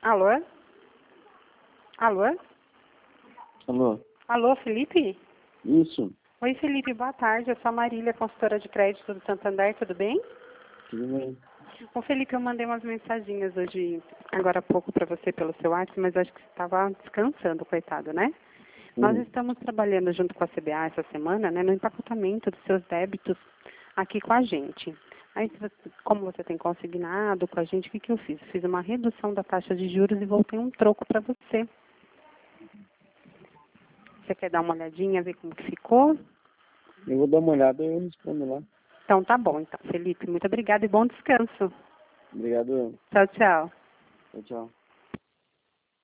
Alô? Alô? Alô? Alô, Felipe? Isso, Oi, Felipe, boa tarde. Eu sou a Marília, consultora de crédito do Santander, tudo bem? tudo bem? Ô, Felipe, eu mandei umas mensaginhas hoje, agora há pouco, para você pelo seu WhatsApp, mas acho que você estava descansando, coitado, né? Nós estamos trabalhando junto com a CBA essa semana, né, no empacotamento dos seus débitos aqui com a gente. Aí, como você tem consignado com a gente, o que eu fiz? Eu fiz uma redução da taxa de juros e voltei um troco para você. Você quer dar uma olhadinha, ver como que ficou? Eu vou dar uma olhada e eu respondo lá. Então tá bom, então, Felipe. Muito obrigada e bom descanso. Obrigado. Tchau, tchau. Tchau, tchau.